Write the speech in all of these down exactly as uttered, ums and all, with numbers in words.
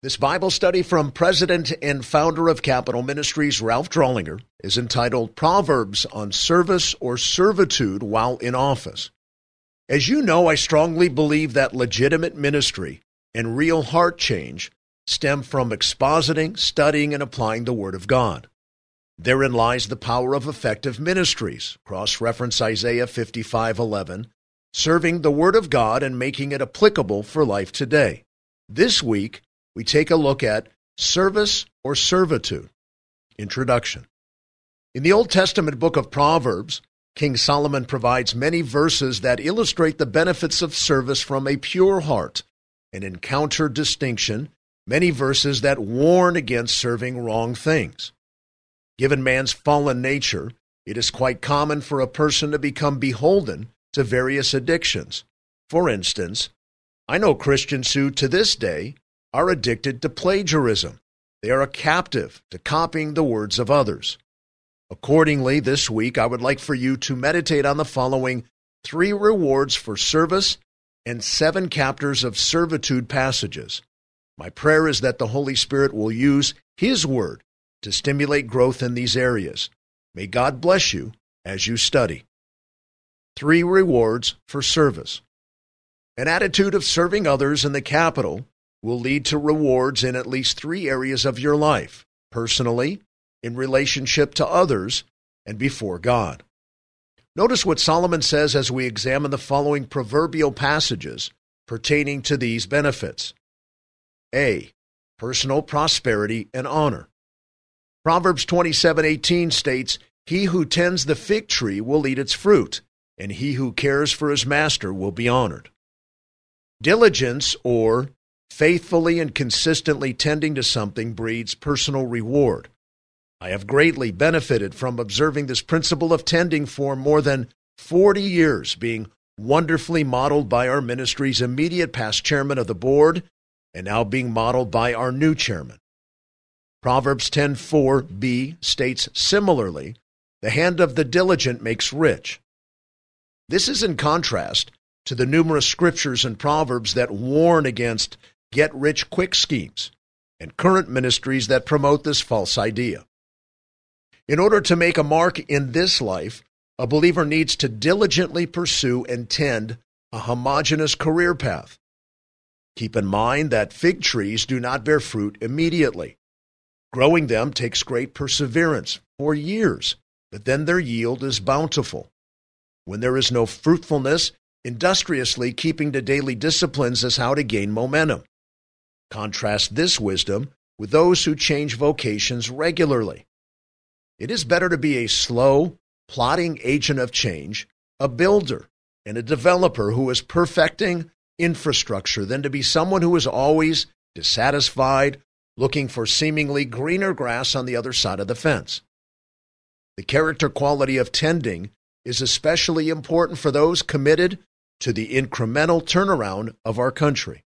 This Bible study from President and founder of Capital Ministries, Ralph Drollinger, is entitled Proverbs on Service or Servitude While in Office. As you know, I strongly believe that legitimate ministry and real heart change stem from expositing, studying, and applying the Word of God. Therein lies the power of effective ministries. Cross-reference Isaiah fifty-five eleven, serving the Word of God and making it applicable for life today. This week, we take a look at service or servitude. Introduction. In the Old Testament book of Proverbs, King Solomon provides many verses that illustrate the benefits of service from a pure heart and in counter distinction, many verses that warn against serving wrong things. Given man's fallen nature, it is quite common for a person to become beholden to various addictions. For instance, I know Christians who, to this day, are addicted to plagiarism. They are a captive to copying the words of others. Accordingly, this week, I would like for you to meditate on the following three rewards for service and seven chapters of servitude passages. My prayer is that the Holy Spirit will use His Word to stimulate growth in these areas. May God bless you as you study. Three rewards for service. An attitude of serving others in the capital will lead to rewards in at least three areas of your life: personally, in relationship to others, and before God. Notice what Solomon says as we examine the following proverbial passages pertaining to these benefits. A. Personal prosperity and honor. Proverbs twenty-seven eighteen states, "He who tends the fig tree will eat its fruit, and he who cares for his master will be honored." Diligence, or faithfully and consistently tending to something, breeds personal reward. I have greatly benefited from observing this principle of tending for more than forty years, being wonderfully modeled by our ministry's immediate past chairman of the board, and now being modeled by our new chairman. Proverbs ten four b states similarly, "The hand of the diligent makes rich." This is in contrast to the numerous scriptures in Proverbs that warn against get-rich-quick schemes and current ministries that promote this false idea. In order to make a mark in this life, a believer needs to diligently pursue and tend a homogeneous career path. Keep in mind that fig trees do not bear fruit immediately. Growing them takes great perseverance for years, but then their yield is bountiful. When there is no fruitfulness, industriously keeping to daily disciplines is how to gain momentum. Contrast this wisdom with those who change vocations regularly. It is better to be a slow, plodding agent of change, a builder, and a developer who is perfecting infrastructure than to be someone who is always dissatisfied, looking for seemingly greener grass on the other side of the fence. The character quality of tending is especially important for those committed to the incremental turnaround of our country.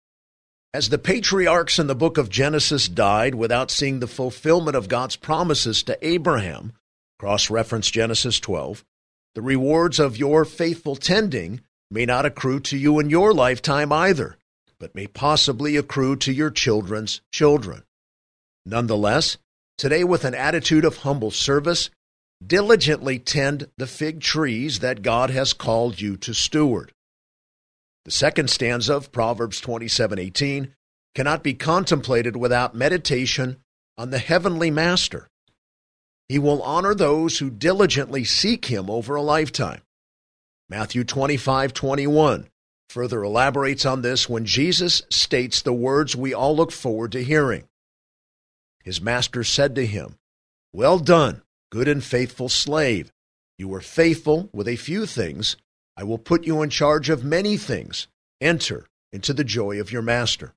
As the patriarchs in the book of Genesis died without seeing the fulfillment of God's promises to Abraham, cross-reference Genesis twelve, the rewards of your faithful tending may not accrue to you in your lifetime either, but may possibly accrue to your children's children. Nonetheless, today with an attitude of humble service, diligently tend the fig trees that God has called you to steward. The second stanza of Proverbs twenty-seven eighteen cannot be contemplated without meditation on the heavenly master. He will honor those who diligently seek him over a lifetime. Matthew twenty-five twenty-one further elaborates on this when Jesus states the words we all look forward to hearing. His master said to him, "Well done, good and faithful slave. You were faithful with a few things. I will put you in charge of many things. Enter into the joy of your master."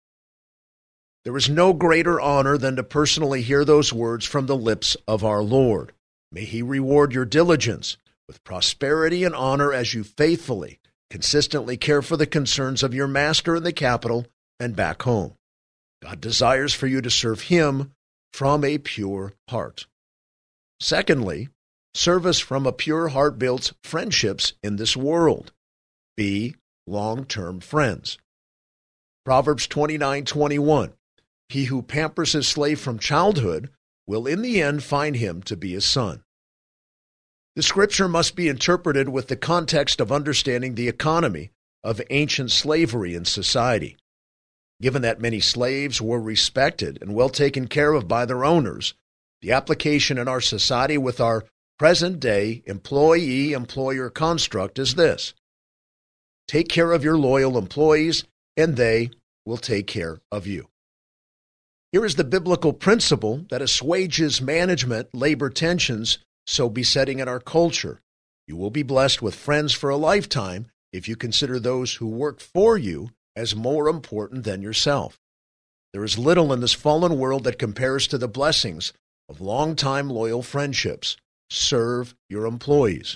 There is no greater honor than to personally hear those words from the lips of our Lord. May He reward your diligence with prosperity and honor as you faithfully, consistently care for the concerns of your master in the capital and back home. God desires for you to serve Him from a pure heart. Secondly, service from a pure heart builds friendships in this world. B. Long-term friends. Proverbs twenty-nine twenty-one. He who pampers his slave from childhood will in the end find him to be his son. The scripture must be interpreted with the context of understanding the economy of ancient slavery in society. Given that many slaves were respected and well taken care of by their owners, the application in our society with our present-day employee-employer construct is this: take care of your loyal employees, and they will take care of you. Here is the biblical principle that assuages management labor tensions so besetting in our culture. You will be blessed with friends for a lifetime if you consider those who work for you as more important than yourself. There is little in this fallen world that compares to the blessings of long-time loyal friendships. Serve your employees.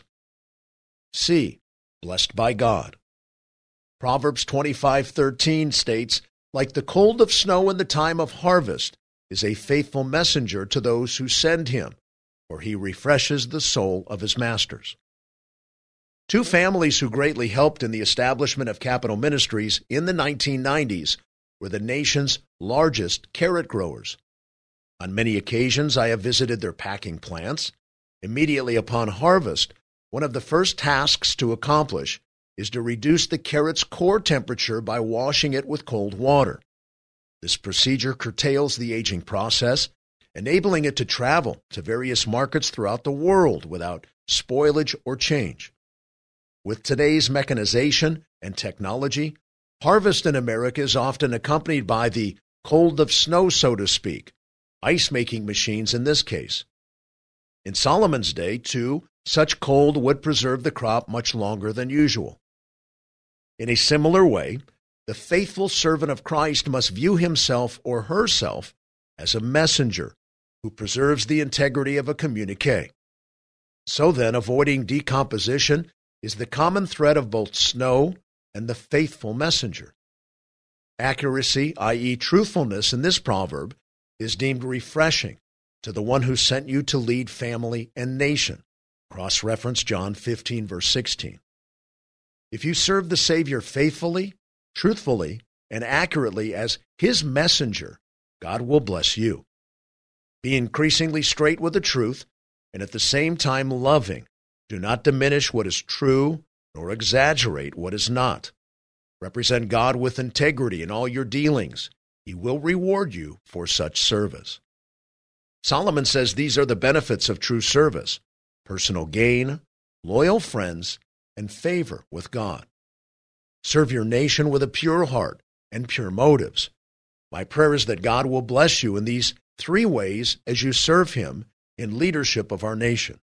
C. Blessed by God. Proverbs twenty-five thirteen states, like the cold of snow in the time of harvest is a faithful messenger to those who send him, for he refreshes the soul of his masters. Two families who greatly helped in the establishment of Capital Ministries in the nineteen nineties were the nation's largest carrot growers. On many occasions, I have visited their packing plants. Immediately upon harvest, one of the first tasks to accomplish is to reduce the carrot's core temperature by washing it with cold water. This procedure curtails the aging process, enabling it to travel to various markets throughout the world without spoilage or change. With today's mechanization and technology, harvest in America is often accompanied by the cold of snow, so to speak, ice-making machines in this case. In Solomon's day, too, such cold would preserve the crop much longer than usual. In a similar way, the faithful servant of Christ must view himself or herself as a messenger who preserves the integrity of a communique. So then, avoiding decomposition is the common thread of both snow and the faithful messenger. Accuracy, that is truthfulness, in this proverb is deemed refreshing to the one who sent you to lead family and nation. Cross-reference John fifteen, verse sixteen. If you serve the Savior faithfully, truthfully, and accurately as his messenger, God will bless you. Be increasingly straight with the truth, and at the same time loving. Do not diminish what is true, nor exaggerate what is not. Represent God with integrity in all your dealings. He will reward you for such service. Solomon says these are the benefits of true service: personal gain, loyal friends, and favor with God. Serve your nation with a pure heart and pure motives. My prayer is that God will bless you in these three ways as you serve him in leadership of our nation.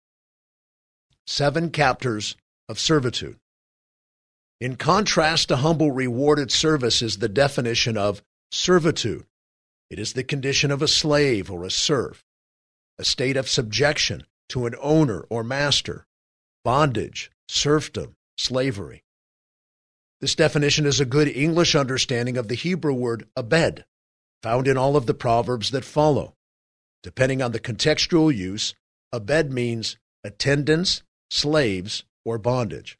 Seven captors of servitude. In contrast to humble rewarded service is the definition of servitude. It is the condition of a slave or a serf, a state of subjection to an owner or master, bondage, serfdom, slavery. This definition is a good English understanding of the Hebrew word abed, found in all of the proverbs that follow. Depending on the contextual use, abed means attendants, slaves, or bondage.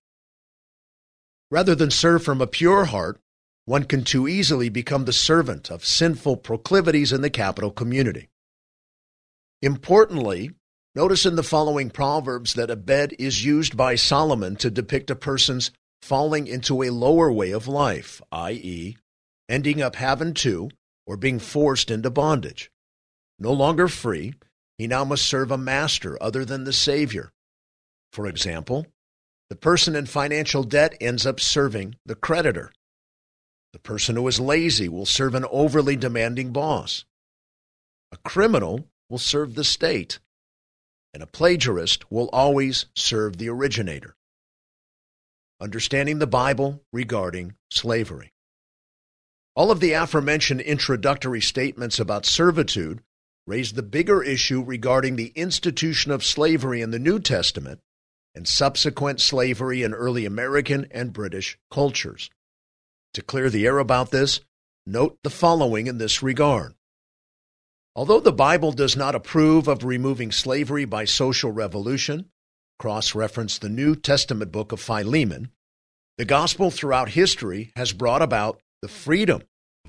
Rather than serve from a pure heart, one can too easily become the servant of sinful proclivities in the capital community. Importantly, notice in the following proverbs that abed is used by Solomon to depict a person's falling into a lower way of life, that is, ending up having to or being forced into bondage. No longer free, he now must serve a master other than the Savior. For example, the person in financial debt ends up serving the creditor. The person who is lazy will serve an overly demanding boss. A criminal will serve the state, and a plagiarist will always serve the originator. Understanding the Bible regarding slavery. All of the aforementioned introductory statements about servitude raise the bigger issue regarding the institution of slavery in the New Testament and subsequent slavery in early American and British cultures. To clear the air about this, note the following in this regard. Although the Bible does not approve of removing slavery by social revolution, cross-reference the New Testament book of Philemon, the gospel throughout history has brought about the freedom of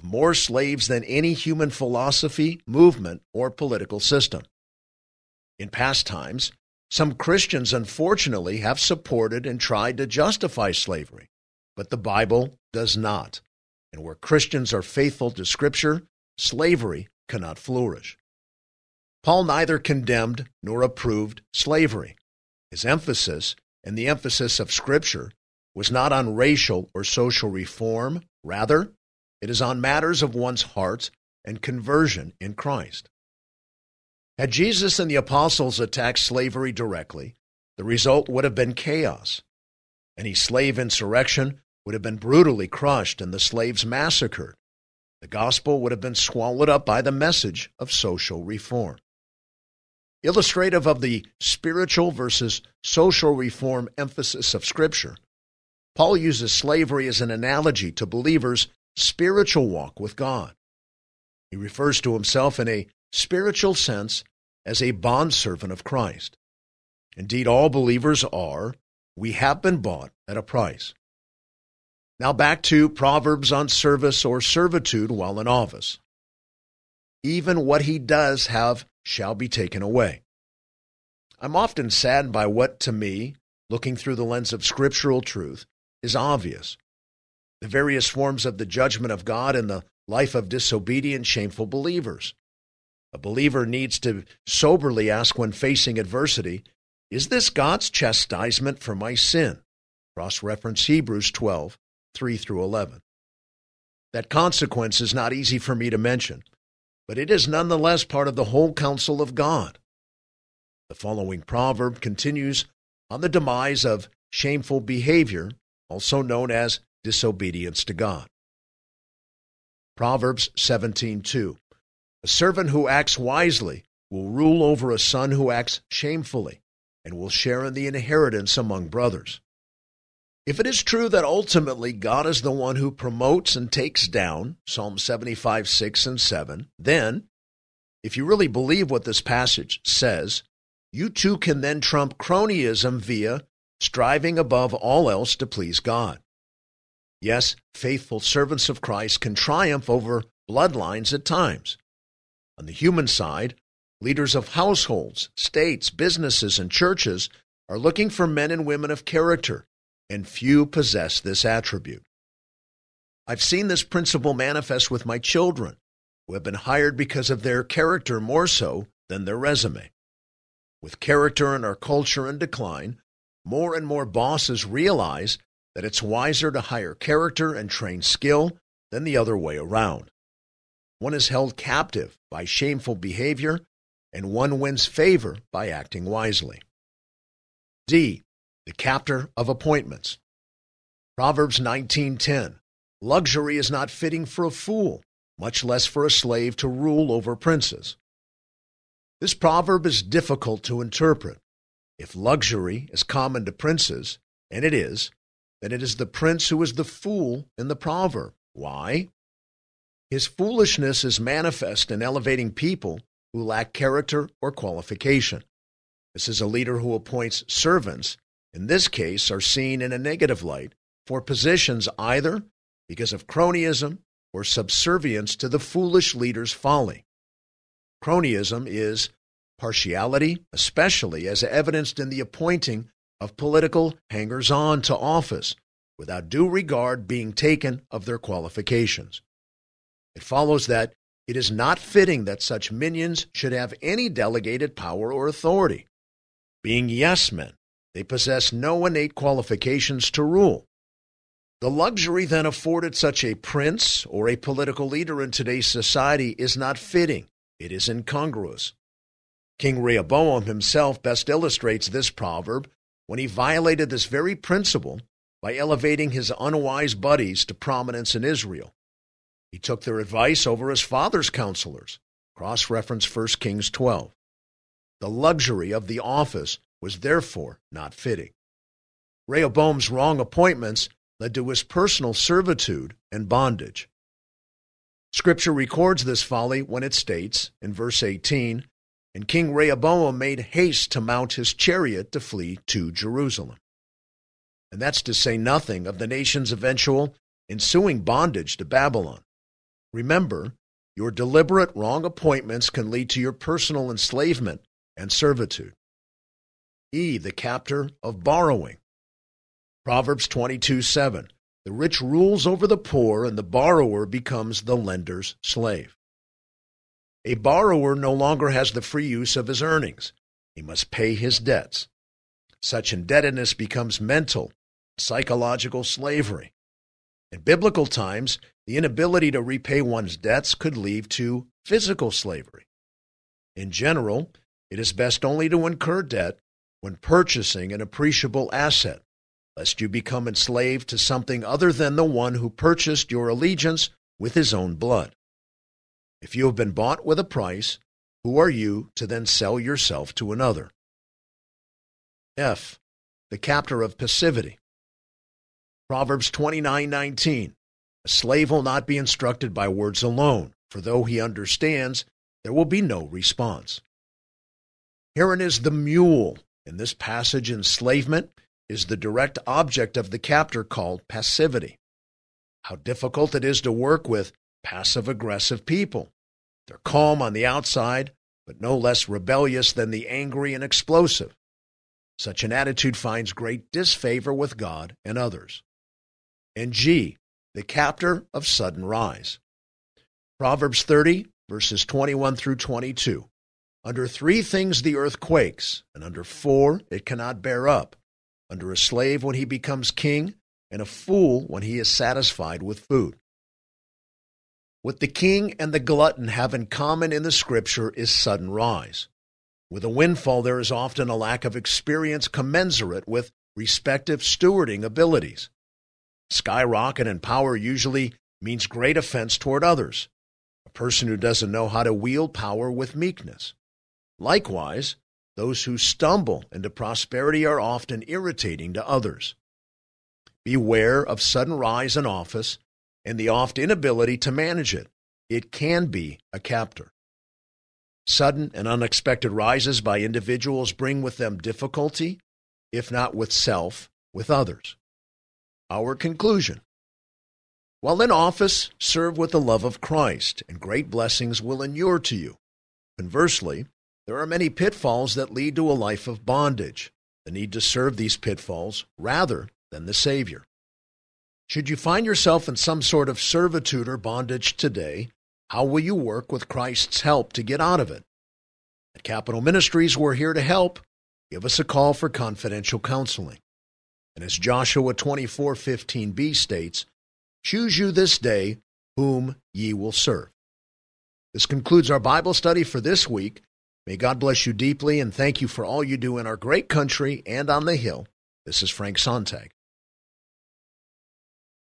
more slaves than any human philosophy, movement, or political system. In past times, some Christians unfortunately have supported and tried to justify slavery, but the Bible does not. And where Christians are faithful to Scripture, slavery cannot flourish. Paul neither condemned nor approved slavery. His emphasis, and the emphasis of Scripture, was not on racial or social reform. Rather, it is on matters of one's heart and conversion in Christ. Had Jesus and the apostles attacked slavery directly, the result would have been chaos. Any slave insurrection would have been brutally crushed and the slaves massacred. The gospel would have been swallowed up by the message of social reform. Illustrative of the spiritual versus social reform emphasis of Scripture, Paul uses slavery as an analogy to believers' spiritual walk with God. He refers to himself in a spiritual sense as a bondservant of Christ. Indeed, all believers are. We have been bought at a price. Now back to Proverbs on service or servitude while in office. Even what he does have shall be taken away. I'm often saddened by what, to me, looking through the lens of scriptural truth, is obvious. The various forms of the judgment of God in the life of disobedient, shameful believers. A believer needs to soberly ask when facing adversity, is this God's chastisement for my sin? Cross-reference Hebrews twelve, three through eleven. That consequence is not easy for me to mention, but it is nonetheless part of the whole counsel of God. The following proverb continues on the demise of shameful behavior, also known as disobedience to God. Proverbs seventeen two. A servant who acts wisely will rule over a son who acts shamefully and will share in the inheritance among brothers. If it is true that ultimately God is the one who promotes and takes down, Psalm seventy-five, six and seven, then, if you really believe what this passage says, you too can then trump cronyism via striving above all else to please God. Yes, faithful servants of Christ can triumph over bloodlines at times. On the human side, leaders of households, states, businesses, and churches are looking for men and women of character, and few possess this attribute. I've seen this principle manifest with my children, who have been hired because of their character more so than their resume. With character in our culture in decline, more and more bosses realize that it's wiser to hire character and train skill than the other way around. One is held captive by shameful behavior, and one wins favor by acting wisely. D. The captor of appointments. Proverbs nineteen ten. Luxury is not fitting for a fool, much less for a slave to rule over princes. This proverb is difficult to interpret. If luxury is common to princes, and it is, then it is the prince who is the fool in the proverb. Why? His foolishness is manifest in elevating people who lack character or qualification. This is a leader who appoints servants, in this case, are seen in a negative light for positions either because of cronyism or subservience to the foolish leader's folly. Cronyism is partiality, especially as evidenced in the appointing of political hangers-on to office, without due regard being taken of their qualifications. It follows that it is not fitting that such minions should have any delegated power or authority. Being yes-men, they possess no innate qualifications to rule. The luxury then afforded such a prince or a political leader in today's society is not fitting. It is incongruous. King Rehoboam himself best illustrates this proverb when he violated this very principle by elevating his unwise buddies to prominence in Israel. He took their advice over his father's counselors. Cross-reference First Kings twelve. The luxury of the office was therefore not fitting. Rehoboam's wrong appointments led to his personal servitude and bondage. Scripture records this folly when it states, in verse eighteen, and King Rehoboam made haste to mount his chariot to flee to Jerusalem. And that's to say nothing of the nation's eventual ensuing bondage to Babylon. Remember, your deliberate wrong appointments can lead to your personal enslavement and servitude. E, the captor of borrowing. Proverbs twenty-two seven. The rich rules over the poor, and the borrower becomes the lender's slave. A borrower no longer has the free use of his earnings. He must pay his debts. Such indebtedness becomes mental, psychological slavery. In biblical times, the inability to repay one's debts could lead to physical slavery. In general, it is best only to incur debt when purchasing an appreciable asset, lest you become enslaved to something other than the one who purchased your allegiance with his own blood. If you have been bought with a price, who are you to then sell yourself to another? F, the captor of passivity. Proverbs twenty-nine nineteen. A slave will not be instructed by words alone, for though he understands, there will be no response. Herein is the mule. In this passage, enslavement is the direct object of the captor called passivity. How difficult it is to work with passive-aggressive people. They're calm on the outside, but no less rebellious than the angry and explosive. Such an attitude finds great disfavor with God and others. And G, the captor of sudden rise. Proverbs thirty, verses twenty-one through twenty-two. Under three things the earth quakes, and under four it cannot bear up. Under a slave when he becomes king, and a fool when he is satisfied with food. What the king and the glutton have in common in the Scripture is sudden rise. With a windfall, there is often a lack of experience commensurate with respective stewarding abilities. Skyrocket in power usually means great offense toward others, a person who doesn't know how to wield power with meekness. Likewise, those who stumble into prosperity are often irritating to others. Beware of sudden rise in office and the oft inability to manage it. It can be a captor. Sudden and unexpected rises by individuals bring with them difficulty, if not with self, with others. Our conclusion. While in office, serve with the love of Christ, and great blessings will inure to you. Conversely, there are many pitfalls that lead to a life of bondage, the need to serve these pitfalls rather than the Savior. Should you find yourself in some sort of servitude or bondage today, how will you work with Christ's help to get out of it? At Capital Ministries, we're here to help. Give us a call for confidential counseling. And as Joshua twenty-four fifteen b states, choose you this day whom ye will serve. This concludes our Bible study for this week. May God bless you deeply, and thank you for all you do in our great country and on the Hill. This is Frank Sontag.